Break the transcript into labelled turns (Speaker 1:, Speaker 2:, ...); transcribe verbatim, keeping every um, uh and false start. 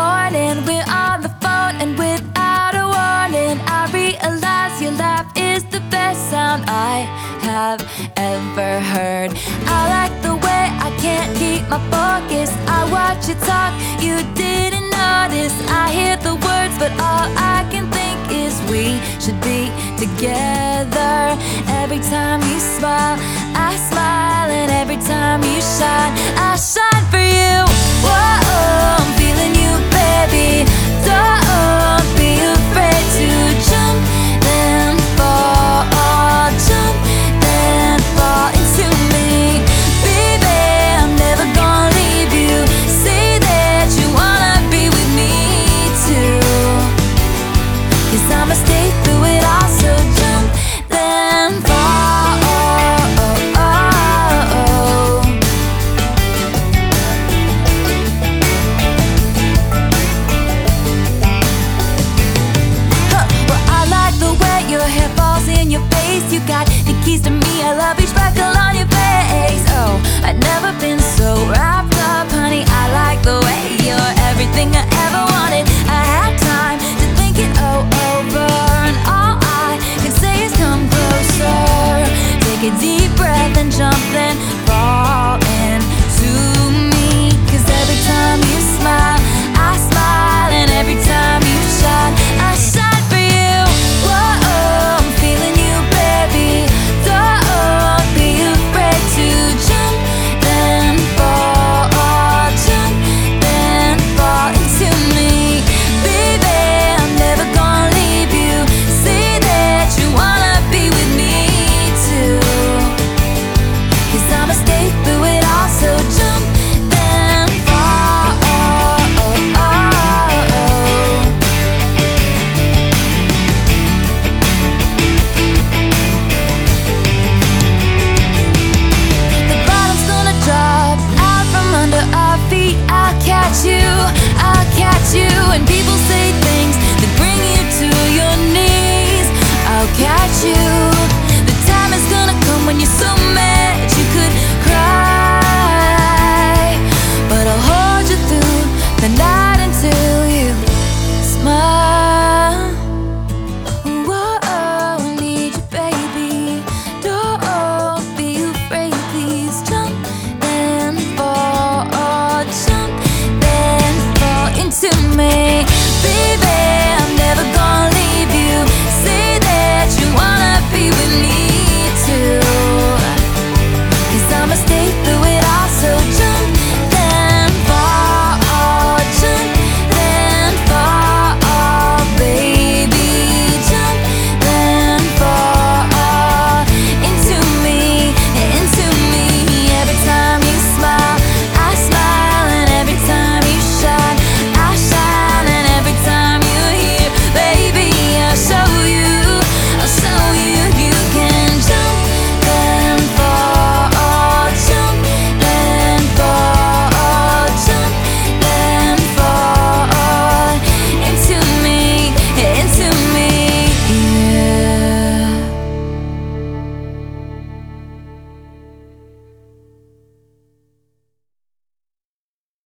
Speaker 1: morning, we're on the phone, and without a warning, I realize your laugh is the best sound I have ever heard. I like the way I can't keep my focus. I watch you talk, you didn't notice. I hear the words, but all I can think is we should be together. Every time you smile, I smile, and every time you shine, I shine for you. Whoa, I'm feeling you, baby. Don't be afraid to jump and fall, jump and fall into me. Baby, I'm never gonna leave you. Say that you wanna be with me too, 'cause I'ma stay through it all, so jump then fall. You got the keys to me, I love each freckle on your face. Oh, I've never been so wrapped up, honey. I like the way you're everything I ever wanted. I have time to think it all over, and all I can say is come closer. Take a deep breath and jump then